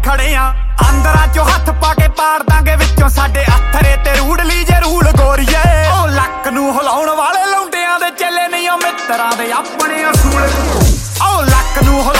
खड़े आ अंदरां चो हथ पाके पाड़ दांगे विचों साडे अथरे ते रूडली जे रूल गोरीए ओ लक नूं हिलाउण वाले लौंडियां दे चले नहीं ओ मित्रां दे अपने असूल ओ लक नूं